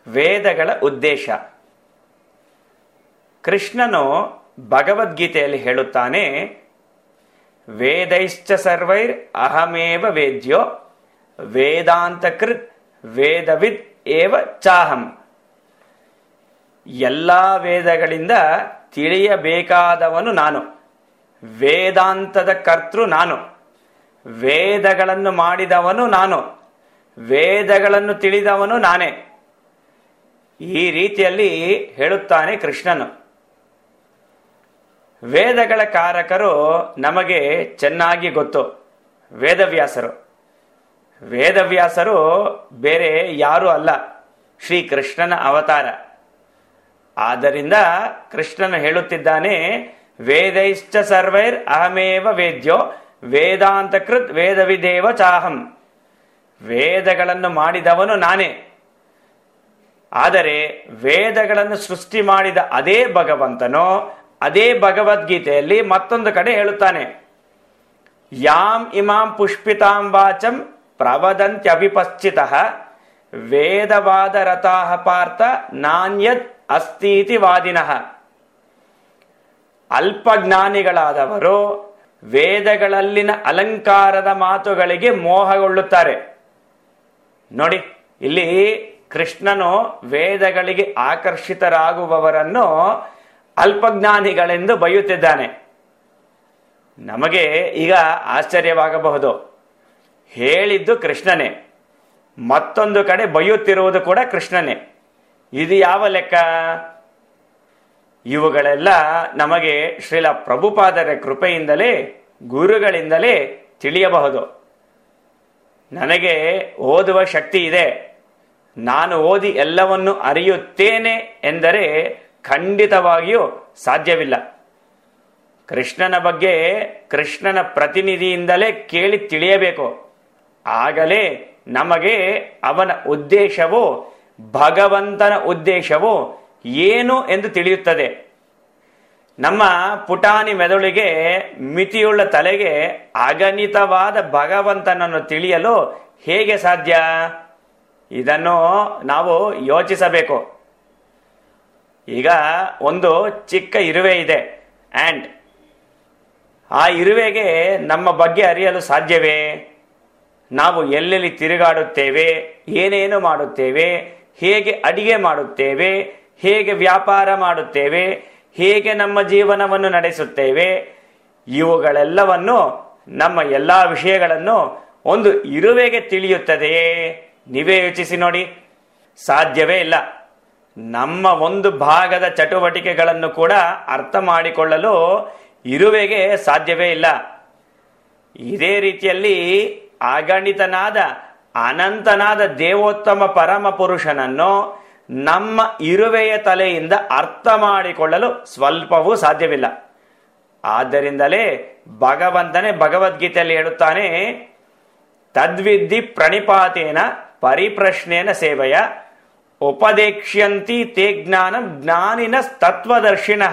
ವೇದಗಳ ಉದ್ದೇಶ. ಕೃಷ್ಣನು ಭಗವದ್ಗೀತೆಯಲ್ಲಿ ಹೇಳುತ್ತಾನೆ, ವೇದೈಶ್ಚ ಸರ್ವೈರ್ ಅಹಮೇವ ವೇದ್ಯೋ ವೇದಾಂತಕೃತ್ ವೇದವಿದ್ ಏವ ಚಾಹಂ. ಎಲ್ಲ ವೇದಗಳಿಂದ ತಿಳಿಯಬೇಕಾದವನು ನಾನು, ವೇದಾಂತದ ಕರ್ತೃ ನಾನು, ವೇದಗಳನ್ನು ಮಾಡಿದವನು ನಾನು, ವೇದಗಳನ್ನು ತಿಳಿದವನು ನಾನೇ. ಈ ರೀತಿಯಲ್ಲಿ ಹೇಳುತ್ತಾನೆ ಕೃಷ್ಣನು. ವೇದಗಳ ಕಾರಕರು ನಮಗೆ ಚೆನ್ನಾಗಿ ಗೊತ್ತು, ವೇದವ್ಯಾಸರು. ವೇದವ್ಯಾಸರು ಬೇರೆ ಯಾರೂ ಅಲ್ಲ, ಶ್ರೀಕೃಷ್ಣನ ಅವತಾರ. ಆದ್ದರಿಂದ ಕೃಷ್ಣನು ಹೇಳುತ್ತಿದ್ದಾನೆ, ವೇದೈಶ್ಚ ಸರ್ವೈರ್ ಅಹಮೇವ ವೇದ್ಯೋ ವೇದಾಂತಕೃತ್ ವೇದವಿದೇವ ಚಾಹಂ. ವೇದಗಳನ್ನು ಮಾಡಿದವನು ನಾನೇ. ಆದರೆ ವೇದಗಳನ್ನು ಸೃಷ್ಟಿ ಮಾಡಿದ ಅದೇ ಭಗವಂತನು ಅದೇ ಭಗವದ್ಗೀತೆಯಲ್ಲಿ ಮತ್ತೊಂದು ಕಡೆ ಹೇಳುತ್ತಾನೆ, ಯಾಂ ಇಮಾಂ ಪುಷ್ಪಿತಾಂ ವಾಚಂ ಪ್ರವದಂತ್ಯವಿಪಶ್ಚಿತಃ ವೇದವಾದ ರತಾಃ ಪಾರ್ಥ ನಾನ್ಯದ್ ಅಸ್ತೀತಿ ವಾದಿನಃ. ಅಲ್ಪಜ್ಞಾನಿಗಳಾದವರು ವೇದಗಳಲ್ಲಿನ ಅಲಂಕಾರದ ಮಾತುಗಳಿಗೆ ಮೋಹಗೊಳ್ಳುತ್ತಾರೆ. ನೋಡಿ, ಇಲ್ಲಿ ಕೃಷ್ಣನು ವೇದಗಳಿಗೆ ಆಕರ್ಷಿತರಾಗುವವರನ್ನು ಅಲ್ಪಜ್ಞಾನಿಗಳೆಂದು ಬೈಯುತ್ತಿದ್ದಾನೆ. ನಮಗೆ ಈಗ ಆಶ್ಚರ್ಯವಾಗಬಹುದು, ಹೇಳಿದ್ದು ಕೃಷ್ಣನೇ, ಮತ್ತೊಂದು ಕಡೆ ಬೈಯುತ್ತಿರುವುದು ಕೂಡ ಕೃಷ್ಣನೇ. ಇದು ಯಾವ ಲೆಕ್ಕ? ಇವುಗಳೆಲ್ಲ ನಮಗೆ ಶ್ರೀಲ ಪ್ರಭುಪಾದರ ಕೃಪೆಯಿಂದಲೇ, ಗುರುಗಳಿಂದಲೇ ತಿಳಿಯಬಹುದು. ನನಗೆ ಓದುವ ಶಕ್ತಿ ಇದೆ, ನಾನು ಓದಿ ಎಲ್ಲವನ್ನು ಅರಿಯುತ್ತೇನೆ ಎಂದರೆ ಖಂಡಿತವಾಗಿಯೂ ಸಾಧ್ಯವಿಲ್ಲ. ಕೃಷ್ಣನ ಬಗ್ಗೆ ಕೃಷ್ಣನ ಪ್ರತಿನಿಧಿಯಿಂದಲೇ ಕೇಳಿ ತಿಳಿಯಬೇಕು. ಆಗಲೇ ನಮಗೆ ಅವನ ಉದ್ದೇಶವು, ಭಗವಂತನ ಉದ್ದೇಶವು ಏನು ಎಂದು ತಿಳಿಯುತ್ತದೆ. ನಮ್ಮ ಪುಟಾಣಿ ಮೆದುಳಿಗೆ, ಮಿತಿಯುಳ್ಳ ತಲೆಗೆ ಅಗಣಿತವಾದ ಭಗವಂತನನ್ನು ತಿಳಿಯಲು ಹೇಗೆ ಸಾಧ್ಯ? ಇದನ್ನು ನಾವು ಯೋಚಿಸಬೇಕು. ಈಗ ಒಂದು ಚಿಕ್ಕ ಇರುವೆ ಇದೆ, ಆ್ಯಂಡ್ ಆ ಇರುವೆಗೆ ನಮ್ಮ ಬಗ್ಗೆ ಅರಿಯಲು ಸಾಧ್ಯವೇ? ನಾವು ಎಲ್ಲೆಲ್ಲಿ ತಿರುಗಾಡುತ್ತೇವೆ, ಏನೇನು ಮಾಡುತ್ತೇವೆ, ಹೇಗೆ ಅಡಿಗೆ ಮಾಡುತ್ತೇವೆ, ಹೇಗೆ ವ್ಯಾಪಾರ ಮಾಡುತ್ತೇವೆ, ಹೇಗೆ ನಮ್ಮ ಜೀವನವನ್ನು ನಡೆಸುತ್ತೇವೆ, ಇವುಗಳೆಲ್ಲವನ್ನು, ನಮ್ಮ ಎಲ್ಲ ವಿಷಯಗಳನ್ನು ಒಂದು ಇರುವೆಗೆ ತಿಳಿಯುತ್ತದೆಯೇ? ನೀವೇ ಯೋಚಿಸಿ ನೋಡಿ, ಸಾಧ್ಯವೇ ಇಲ್ಲ. ನಮ್ಮ ಒಂದು ಭಾಗದ ಚಟುವಟಿಕೆಗಳನ್ನು ಕೂಡ ಅರ್ಥ ಮಾಡಿಕೊಳ್ಳಲು ಇರುವೆಗೆ ಸಾಧ್ಯವೇ ಇಲ್ಲ. ಇದೇ ರೀತಿಯಲ್ಲಿ ಅಗಣಿತನಾದ, ಅನಂತನಾದ ದೇವೋತ್ತಮ ಪರಮ ಪುರುಷನನ್ನು ನಮ್ಮ ಇರುವೆಯ ತಲೆಯಿಂದ ಅರ್ಥ ಮಾಡಿಕೊಳ್ಳಲು ಸ್ವಲ್ಪವೂ ಸಾಧ್ಯವಿಲ್ಲ. ಆದ್ದರಿಂದಲೇ ಭಗವಂತನೇ ಭಗವದ್ಗೀತೆಯಲ್ಲಿ ಹೇಳುತ್ತಾನೆ, ತದ್ವಿದ್ಧಿ ಪ್ರಣಿಪಾತೇನ ಪರಿಪ್ರಶ್ನೇನ ಸೇವೆಯ ಉಪದೇಕ್ಷ್ಯಂತಿ ತೇ ಜ್ಞಾನಂ ಜ್ಞಾನಿನ ತತ್ವದರ್ಶಿನಃ.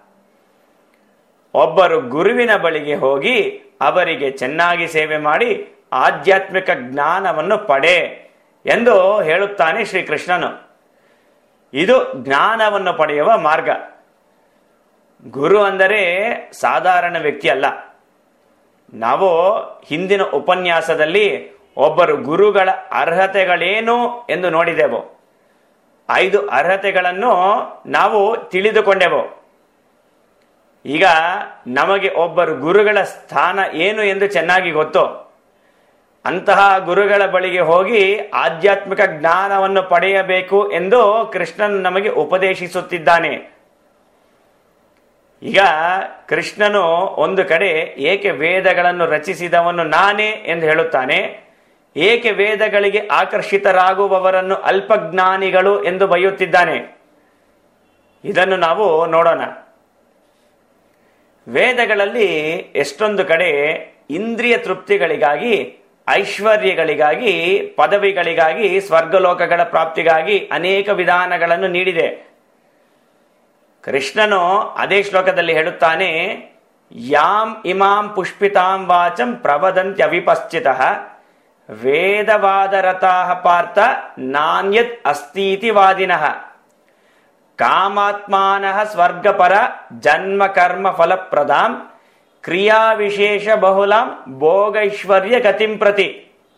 ಒಬ್ಬರು ಗುರುವಿನ ಬಳಿಗೆ ಹೋಗಿ ಅವರಿಗೆ ಚೆನ್ನಾಗಿ ಸೇವೆ ಮಾಡಿ ಆಧ್ಯಾತ್ಮಿಕ ಜ್ಞಾನವನ್ನು ಪಡೆ ಎಂದು ಹೇಳುತ್ತಾನೆ ಶ್ರೀಕೃಷ್ಣನು. ಇದು ಜ್ಞಾನವನ್ನು ಪಡೆಯುವ ಮಾರ್ಗ. ಗುರು ಅಂದರೆ ಸಾಧಾರಣ ವ್ಯಕ್ತಿ ಅಲ್ಲ. ನಾವು ಹಿಂದಿನ ಉಪನ್ಯಾಸದಲ್ಲಿ ಒಬ್ಬರು ಗುರುಗಳ ಅರ್ಹತೆಗಳೇನು ಎಂದು ನೋಡಿದೆವು. 5 ಅರ್ಹತೆಗಳನ್ನು ನಾವು ತಿಳಿದುಕೊಂಡೆವು. ಈಗ ನಮಗೆ ಒಬ್ಬರು ಗುರುಗಳ ಸ್ಥಾನ ಏನು ಎಂದು ಚೆನ್ನಾಗಿ ಗೊತ್ತು. ಅಂತಹ ಗುರುಗಳ ಬಳಿಗೆ ಹೋಗಿ ಆಧ್ಯಾತ್ಮಿಕ ಜ್ಞಾನವನ್ನು ಪಡೆಯಬೇಕು ಎಂದು ಕೃಷ್ಣನು ನಮಗೆ ಉಪದೇಶಿಸುತ್ತಿದ್ದಾನೆ. ಈಗ ಕೃಷ್ಣನು ಒಂದು ಕಡೆ ಏಕೆ ವೇದಗಳನ್ನು ರಚಿಸಿದವನು ನಾನೇ ಎಂದು ಹೇಳುತ್ತಾನೆ, ಏಕೆ ವೇದಗಳಿಗೆ ಆಕರ್ಷಿತರಾಗುವವರನ್ನು ಅಲ್ಪಜ್ಞಾನಿಗಳು ಎಂದು ಬೈಯುತ್ತಿದ್ದಾನೆ. ಇದನ್ನು ನಾವು ನೋಡೋಣ. ವೇದಗಳಲ್ಲಿ ಎಷ್ಟೊಂದು ಕಡೆ ಇಂದ್ರಿಯ ತೃಪ್ತಿಗಳಿಗಾಗಿ, ಐಶ್ವರ್ಯಗಳಿಗಾಗಿ, ಪದವಿಗಳಿಗಾಗಿ, ಸ್ವರ್ಗಲೋಕಗಳ ಪ್ರಾಪ್ತಿಗಾಗಿ ಅನೇಕ ವಿಧಾನಗಳನ್ನು ನೀಡಿದೆ. ಕೃಷ್ಣನು ಅದೇ ಶ್ಲೋಕದಲ್ಲಿ ಹೇಳುತ್ತಾನೆ, ಯಾಂ ಇಮಾಂ ಪುಷ್ಪಿತಾಂ ವಾಚಂ ಪ್ರವದಂತ್ಯವಿಪಶ್ಚಿತಃ ವೇದವಾದರತಾಃ ಪಾರ್ಥ ನಾನ್ಯತ್ ಅಸ್ತೀತಿ ವಾದಿನಃ ಕಾಮಾತ್ಮಾನಃ ಸ್ವರ್ಗಪರ ಜನ್ಮ ಕರ್ಮ ಫಲಪ್ರದಾಂ ಕ್ರಿಯಾ ವಿಶೇಷ ಬಹುಲಾಂ ಭೋಗೈಶ್ವರ್ಯ ಗತಿಂ ಪ್ರತಿ.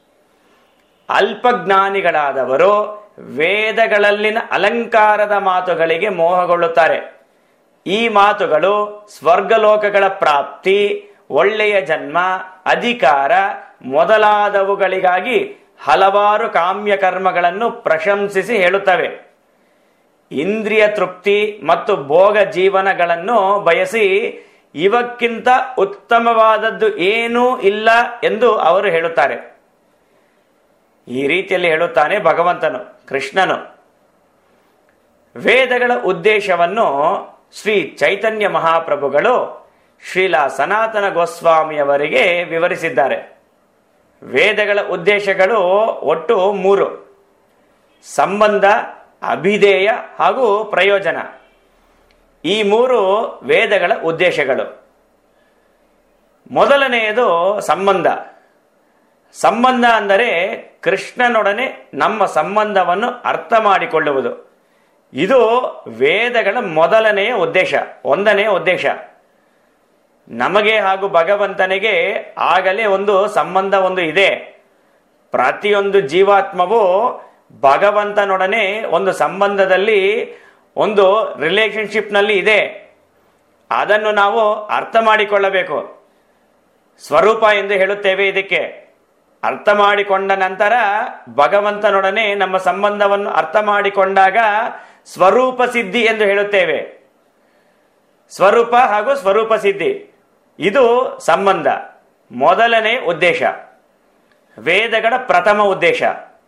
ಅಲ್ಪಜ್ಞಾನಿಗಳಾದವರು ವೇದಗಳಲ್ಲಿನ ಅಲಂಕಾರದ ಮಾತುಗಳಿಗೆ ಮೋಹಗೊಳ್ಳುತ್ತಾರೆ. ಈ ಮಾತುಗಳು ಸ್ವರ್ಗಲೋಕಗಳ ಪ್ರಾಪ್ತಿ, ಒಳ್ಳೆಯ ಜನ್ಮ, ಅಧಿಕಾರ ಮೊದಲಾದವುಗಳಿಗಾಗಿ ಹಲವಾರು ಕಾಮ್ಯ ಕರ್ಮಗಳನ್ನು ಪ್ರಶಂಸಿಸಿ ಹೇಳುತ್ತವೆ. ಇಂದ್ರಿಯ ತೃಪ್ತಿ ಮತ್ತು ಭೋಗ ಜೀವನಗಳನ್ನು ಬಯಸಿ ಇವಕ್ಕಿಂತ ಉತ್ತಮವಾದದ್ದು ಏನೂ ಇಲ್ಲ ಎಂದು ಅವರು ಹೇಳುತ್ತಾರೆ. ಈ ರೀತಿಯಲ್ಲಿ ಹೇಳುತ್ತಾನೆ ಭಗವಂತನು, ಕೃಷ್ಣನು. ವೇದಗಳ ಉದ್ದೇಶವನ್ನು ಶ್ರೀ ಚೈತನ್ಯ ಮಹಾಪ್ರಭುಗಳು ಶ್ರೀಲಾ ಸನಾತನ ಗೋಸ್ವಾಮಿಯವರಿಗೆ ವಿವರಿಸಿದ್ದಾರೆ. ವೇದಗಳ ಉದ್ದೇಶಗಳು ಒಟ್ಟು 3: ಸಂಬಂಧ, ಅಭಿಧೇಯ ಹಾಗೂ ಪ್ರಯೋಜನ. ಈ 3 ವೇದಗಳ ಉದ್ದೇಶಗಳು. ಮೊದಲನೆಯದು ಸಂಬಂಧ. ಸಂಬಂಧ ಅಂದರೆ ಕೃಷ್ಣನೊಡನೆ ನಮ್ಮ ಸಂಬಂಧವನ್ನು ಅರ್ಥ ಮಾಡಿಕೊಳ್ಳುವುದು. ಇದು ವೇದಗಳ ಮೊದಲನೆಯ ಉದ್ದೇಶ, 1ನೇ ಉದ್ದೇಶ. ನಮಗೆ ಹಾಗೂ ಭಗವಂತನಿಗೆ ಆಗಲೇ ಒಂದು ಸಂಬಂಧ ಇದೆ. ಪ್ರತಿಯೊಂದು ಜೀವಾತ್ಮವು ಭಗವಂತನೊಡನೆ ಒಂದು ಸಂಬಂಧದಲ್ಲಿ, ಒಂದು ರಿಲೇಶನ್ಶಿಪ್ ನಲ್ಲಿ ಇದೆ. ಅದನ್ನು ನಾವು ಅರ್ಥ ಮಾಡಿಕೊಳ್ಳಬೇಕು. ಸ್ವರೂಪ ಎಂದು ಹೇಳುತ್ತೇವೆ ಇದಕ್ಕೆ. ಅರ್ಥ ಮಾಡಿಕೊಂಡ ನಂತರ ಭಗವಂತನೊಡನೆ ನಮ್ಮ ಸಂಬಂಧವನ್ನು ಅರ್ಥ ಮಾಡಿಕೊಂಡಾಗ ಸ್ವರೂಪ ಸಿದ್ಧಿ ಎಂದು ಹೇಳುತ್ತೇವೆ. ಸ್ವರೂಪ ಹಾಗೂ ಸ್ವರೂಪ ಸಿದ್ಧಿ, ಇದು ಸಂಬಂಧ, ಮೊದಲನೇ ಉದ್ದೇಶ, ವೇದಗಳ ಪ್ರಥಮ ಉದ್ದೇಶ.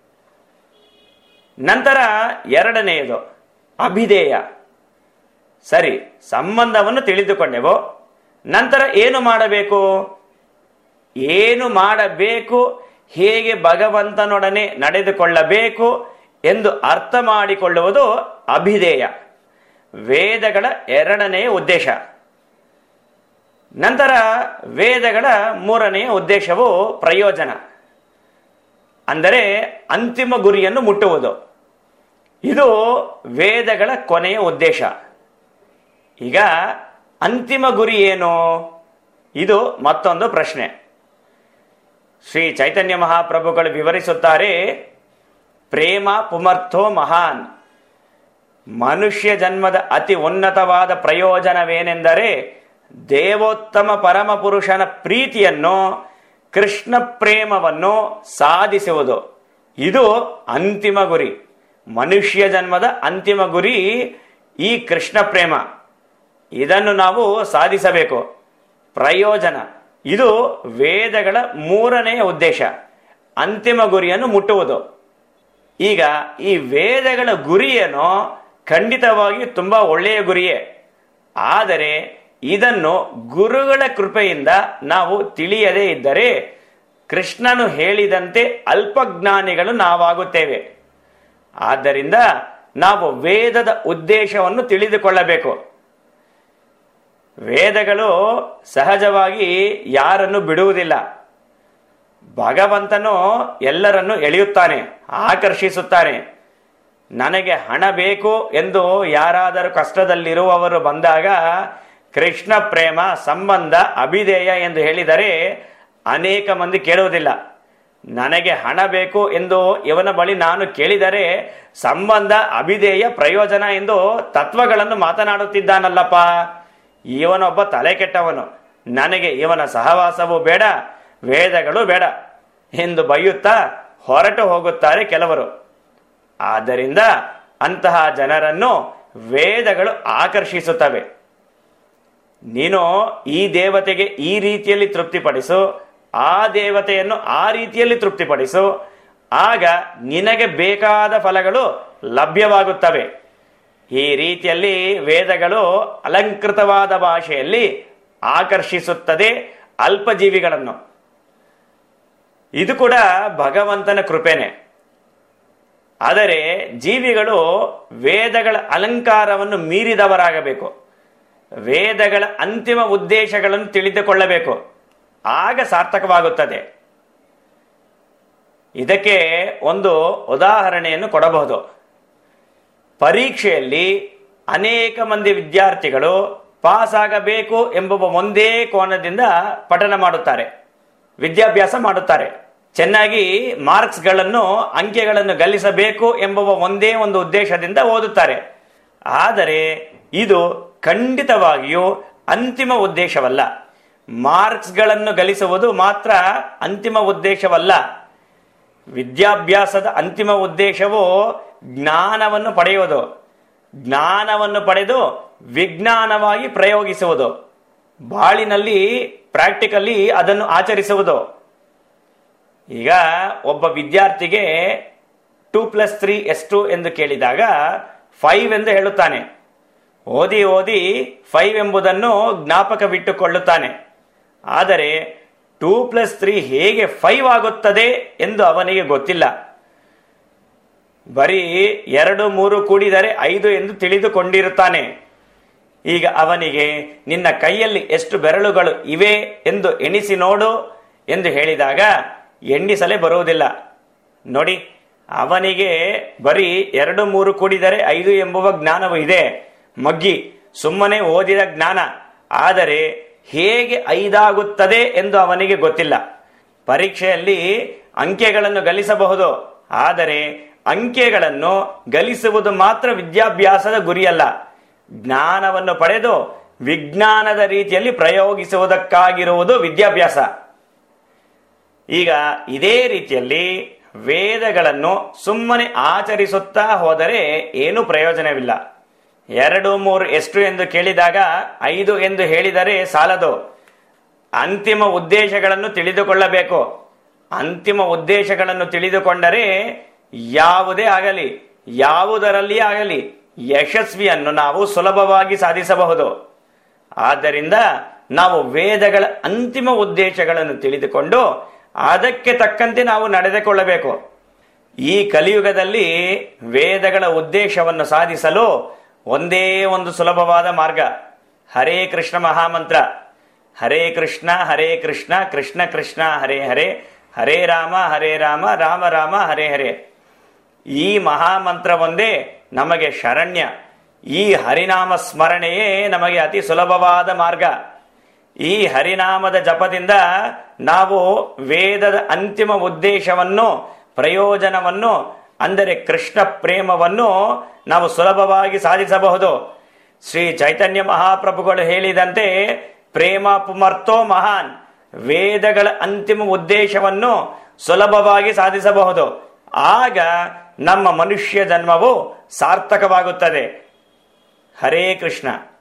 ನಂತರ 2ನೇದು ಅಭಿಧೇಯ. ಸರಿ, ಸಂಬಂಧವನ್ನು ತಿಳಿದುಕೊಂಡೆವು. ನಂತರ ಏನು ಮಾಡಬೇಕು? ಏನು ಮಾಡಬೇಕು, ಹೇಗೆ ಭಗವಂತನೊಡನೆ ನಡೆದುಕೊಳ್ಳಬೇಕು ಎಂದು ಅರ್ಥ ಮಾಡಿಕೊಳ್ಳುವುದು ಅಭಿಧೇಯ, ವೇದಗಳ 2ನೇ ಉದ್ದೇಶ. ನಂತರ ವೇದಗಳ 3ನೇ ಉದ್ದೇಶವು ಪ್ರಯೋಜನ, ಅಂದರೆ ಅಂತಿಮ ಗುರಿಯನ್ನು ಮುಟ್ಟುವುದು. ಇದು ವೇದಗಳ ಕೊನೆಯ ಉದ್ದೇಶ. ಈಗ ಅಂತಿಮ ಗುರಿ ಏನು? ಇದು ಮತ್ತೊಂದು ಪ್ರಶ್ನೆ. ಶ್ರೀ ಚೈತನ್ಯ ಮಹಾಪ್ರಭುಗಳು ವಿವರಿಸುತ್ತಾರೆ, ಪ್ರೇಮ ಪುಮರ್ಥೋ ಮಹಾನ್. ಮನುಷ್ಯ ಜನ್ಮದ ಅತಿ ಉನ್ನತವಾದ ಪ್ರಯೋಜನವೇನೆಂದರೆ ದೇವೋತ್ತಮ ಪರಮ ಪುರುಷನ ಪ್ರೀತಿಯನ್ನು, ಕೃಷ್ಣ ಪ್ರೇಮವನ್ನು ಸಾಧಿಸುವುದು. ಇದು ಅಂತಿಮ ಗುರಿ. ಮನುಷ್ಯ ಜನ್ಮದ ಅಂತಿಮ ಗುರಿ ಈ ಕೃಷ್ಣ ಪ್ರೇಮ. ಇದನ್ನು ನಾವು ಸಾಧಿಸಬೇಕು. ಪ್ರಯೋಜನ, ಇದು ವೇದಗಳ 3ನೇ ಉದ್ದೇಶ, ಅಂತಿಮ ಗುರಿಯನ್ನು ಮುಟ್ಟುವುದು. ಈಗ ಈ ವೇದಗಳ ಗುರಿಯೇನೋ ಖಂಡಿತವಾಗಿ ತುಂಬಾ ಒಳ್ಳೆಯ ಗುರಿಯೇ. ಆದರೆ ಇದನ್ನು ಗುರುಗಳ ಕೃಪೆಯಿಂದ ನಾವು ತಿಳಿಯದೇ ಇದ್ದರೆ ಕೃಷ್ಣನು ಹೇಳಿದಂತೆ ಅಲ್ಪಜ್ಞಾನಿಗಳು ನಾವಾಗುತ್ತೇವೆ. ಆದ್ದರಿಂದ ನಾವು ವೇದದ ಉದ್ದೇಶವನ್ನು ತಿಳಿದುಕೊಳ್ಳಬೇಕು. ವೇದಗಳು ಸಹಜವಾಗಿ ಯಾರನ್ನು ಬಿಡುವುದಿಲ್ಲ. ಭಗವಂತನು ಎಲ್ಲರನ್ನು ಎಳೆಯುತ್ತಾನೆ, ಆಕರ್ಷಿಸುತ್ತಾನೆ. ನನಗೆ ಹಣ ಬೇಕು ಎಂದು ಯಾರಾದರೂ ಕಷ್ಟದಲ್ಲಿರುವವರು ಬಂದಾಗ ಕೃಷ್ಣ ಪ್ರೇಮ, ಸಂಬಂಧ, ಅಭಿಧೇಯ ಎಂದು ಹೇಳಿದರೆ ಅನೇಕ ಮಂದಿ ಕೇಳುವುದಿಲ್ಲ. ನನಗೆ ಹಣ ಬೇಕು ಎಂದು ಇವನ ಬಳಿ ನಾನು ಕೇಳಿದರೆ ಸಂಬಂಧ, ಅಭಿಧೇಯ, ಪ್ರಯೋಜನ ಎಂದು ತತ್ವಗಳನ್ನು ಮಾತನಾಡುತ್ತಿದ್ದಾನಲ್ಲಪ್ಪ, ಇವನೊಬ್ಬ ತಲೆ ಕೆಟ್ಟವನು, ನನಗೆ ಇವನ ಸಹವಾಸವೂ ಬೇಡ, ವೇದಗಳು ಬೇಡ ಎಂದು ಬೈಯುತ್ತಾ ಹೊರಟು ಹೋಗುತ್ತಾರೆ ಕೆಲವರು. ಆದ್ದರಿಂದ ಅಂತಹ ಜನರನ್ನು ವೇದಗಳು ಆಕರ್ಷಿಸುತ್ತವೆ. ನೀನು ಈ ದೇವತೆಗೆ ಈ ರೀತಿಯಲ್ಲಿ ತೃಪ್ತಿಪಡಿಸು, ಆ ದೇವತೆಯನ್ನು ಆ ರೀತಿಯಲ್ಲಿ ತೃಪ್ತಿಪಡಿಸು, ಆಗ ನಿನಗೆ ಬೇಕಾದ ಫಲಗಳು ಲಭ್ಯವಾಗುತ್ತವೆ. ಈ ರೀತಿಯಲ್ಲಿ ವೇದಗಳು ಅಲಂಕೃತವಾದ ಭಾಷೆಯಲ್ಲಿ ಆಕರ್ಷಿಸುತ್ತದೆ ಅಲ್ಪಜೀವಿಗಳನ್ನು. ಇದು ಕೂಡ ಭಗವಂತನ ಕೃಪೆನೆ. ಆದರೆ ಜೀವಿಗಳು ವೇದಗಳ ಅಲಂಕಾರವನ್ನು ಮೀರಿದವರಾಗಬೇಕು. ವೇದಗಳ ಅಂತಿಮ ಉದ್ದೇಶಗಳನ್ನು ತಿಳಿದುಕೊಳ್ಳಬೇಕು. ಆಗ ಸಾರ್ಥಕವಾಗುತ್ತದೆ. ಇದಕ್ಕೆ ಒಂದು ಉದಾಹರಣೆಯನ್ನು ಕೊಡಬಹುದು. ಪರೀಕ್ಷೆಯಲ್ಲಿ ಅನೇಕ ಮಂದಿ ವಿದ್ಯಾರ್ಥಿಗಳು ಪಾಸ್ ಆಗಬೇಕು ಎಂಬುವ ಒಂದೇ ಕೋನದಿಂದ ಪಠನ ಮಾಡುತ್ತಾರೆ, ವಿದ್ಯಾಭ್ಯಾಸ ಮಾಡುತ್ತಾರೆ. ಚೆನ್ನಾಗಿ ಮಾರ್ಕ್ಸ್ಗಳನ್ನು, ಅಂಕೆಗಳನ್ನು ಗಳಿಸಬೇಕು ಎಂಬುವ ಒಂದೇ ಒಂದು ಉದ್ದೇಶದಿಂದ ಓದುತ್ತಾರೆ. ಆದರೆ ಇದು ಖಂಡಿತವಾಗಿಯೂ ಅಂತಿಮ ಉದ್ದೇಶವಲ್ಲ. ಮಾರ್ಕ್ಸ್ಗಳನ್ನು ಗಳಿಸುವುದು ಮಾತ್ರ ಅಂತಿಮ ಉದ್ದೇಶವಲ್ಲ. ವಿದ್ಯಾಭ್ಯಾಸದ ಅಂತಿಮ ಉದ್ದೇಶವು ಜ್ಞಾನವನ್ನು ಪಡೆಯುವುದು, ಜ್ಞಾನವನ್ನು ಪಡೆದು ವಿಜ್ಞಾನವಾಗಿ ಪ್ರಯೋಗಿಸುವುದು, ಬಾಳಿನಲ್ಲಿ ಪ್ರಾಕ್ಟಿಕಲಿ ಅದನ್ನು ಆಚರಿಸುವುದು. ಈಗ ಒಬ್ಬ ವಿದ್ಯಾರ್ಥಿಗೆ 2+3 ಎಷ್ಟು ಎಂದು ಕೇಳಿದಾಗ 5 ಎಂದು ಹೇಳುತ್ತಾನೆ. ಓದಿ ಓದಿ 5 ಎಂಬುದನ್ನು ಜ್ಞಾಪಕವಿಟ್ಟುಕೊಳ್ಳುತ್ತಾನೆ. ಆದರೆ 2+3 ಹೇಗೆ 5 ಆಗುತ್ತದೆ ಎಂದು ಅವನಿಗೆ ಗೊತ್ತಿಲ್ಲ. ಬರೀ 2, 3 ಕೂಡಿದರೆ 5 ಎಂದು ತಿಳಿದುಕೊಂಡಿರುತ್ತಾನೆ. ಈಗ ಅವನಿಗೆ ನಿನ್ನ ಕೈಯಲ್ಲಿ ಎಷ್ಟು ಬೆರಳುಗಳು ಇವೆ ಎಂದು ಎಣಿಸಿ ನೋಡು ಎಂದು ಹೇಳಿದಾಗ ಎಣ್ಣಿಸಲೇ ಬರುವುದಿಲ್ಲ. ನೋಡಿ, ಅವನಿಗೆ ಬರೀ 2, 3 ಕೂಡಿದರೆ 5 ಎಂಬುವ ಜ್ಞಾನವು ಇದೆ, ಮಗ್ಗಿ ಸುಮ್ಮನೆ ಓದಿದ ಜ್ಞಾನ. ಆದರೆ ಹೇಗೆ 5 ಆಗುತ್ತದೆ ಎಂದು ಅವನಿಗೆ ಗೊತ್ತಿಲ್ಲ. ಪರೀಕ್ಷೆಯಲ್ಲಿ ಅಂಕೆಗಳನ್ನು ಗಳಿಸಬಹುದು, ಆದರೆ ಅಂಕೆಗಳನ್ನು ಗಳಿಸುವುದು ಮಾತ್ರ ವಿದ್ಯಾಭ್ಯಾಸದ ಗುರಿಯಲ್ಲ. ಜ್ಞಾನವನ್ನು ಪಡೆದು ವಿಜ್ಞಾನದ ರೀತಿಯಲ್ಲಿ ಪ್ರಯೋಗಿಸುವುದಕ್ಕಾಗಿರುವುದು ವಿದ್ಯಾಭ್ಯಾಸ. ಈಗ ಇದೇ ರೀತಿಯಲ್ಲಿ ವೇದಗಳನ್ನು ಸುಮ್ಮನೆ ಆಚರಿಸುತ್ತಾ ಹೋದರೆ ಏನೂ ಪ್ರಯೋಜನವಿಲ್ಲ. 2, 3 ಎಷ್ಟು ಎಂದು ಕೇಳಿದಾಗ 5 ಎಂದು ಹೇಳಿದರೆ ಸಾಲದು. ಅಂತಿಮ ಉದ್ದೇಶಗಳನ್ನು ತಿಳಿದುಕೊಳ್ಳಬೇಕು. ಅಂತಿಮ ಉದ್ದೇಶಗಳನ್ನು ತಿಳಿದುಕೊಂಡರೆ ಯಾವುದೇ ಆಗಲಿ, ಯಾವುದರಲ್ಲಿ ಆಗಲಿ ಯಶಸ್ವಿಯನ್ನು ನಾವು ಸುಲಭವಾಗಿ ಸಾಧಿಸಬಹುದು. ಆದ್ದರಿಂದ ನಾವು ವೇದಗಳ ಅಂತಿಮ ಉದ್ದೇಶಗಳನ್ನು ತಿಳಿದುಕೊಂಡು ಅದಕ್ಕೆ ತಕ್ಕಂತೆ ನಾವು ನಡೆದುಕೊಳ್ಳಬೇಕು. ಈ ಕಲಿಯುಗದಲ್ಲಿ ವೇದಗಳ ಉದ್ದೇಶವನ್ನು ಸಾಧಿಸಲು ಒಂದೇ ಒಂದು ಸುಲಭವಾದ ಮಾರ್ಗ, ಹರೇ ಕೃಷ್ಣ ಮಹಾಮಂತ್ರ. ಹರೇ ಕೃಷ್ಣ ಕೃಷ್ಣ ಕೃಷ್ಣ ಹರೇ ಹರೇ, ಹರೇ ರಾಮ ರಾಮ ರಾಮ ಹರೇ ಹರೇ. ಈ ಮಹಾಮಂತ್ರ ಒಂದೇ ನಮಗೆ ಶರಣ್ಯ. ಈ ಹರಿನಾಮ ಸ್ಮರಣೆಯೇ ನಮಗೆ ಅತಿ ಸುಲಭವಾದ ಮಾರ್ಗ. ಈ ಹರಿನಾಮದ ಜಪದಿಂದ ನಾವು ವೇದದ ಅಂತಿಮ ಉದ್ದೇಶವನ್ನು, ಪ್ರಯೋಜನವನ್ನು, ಅಂದರೆ ಕೃಷ್ಣ ಪ್ರೇಮವನ್ನು ನಾವು ಸುಲಭವಾಗಿ ಸಾಧಿಸಬಹುದು. ಶ್ರೀ ಚೈತನ್ಯ ಮಹಾಪ್ರಭುಗಳು ಹೇಳಿದಂತೆ ಪ್ರೇಮ ಪುಮರ್ಥೋ ಮಹಾನ್. ವೇದಗಳ ಅಂತಿಮ ಉದ್ದೇಶವನ್ನು ಸುಲಭವಾಗಿ ಸಾಧಿಸಬಹುದು. ಆಗ ನಮ್ಮ ಮನುಷ್ಯ ಜನ್ಮವು ಸಾರ್ಥಕವಾಗುತ್ತದೆ. ಹರೇ ಕೃಷ್ಣ.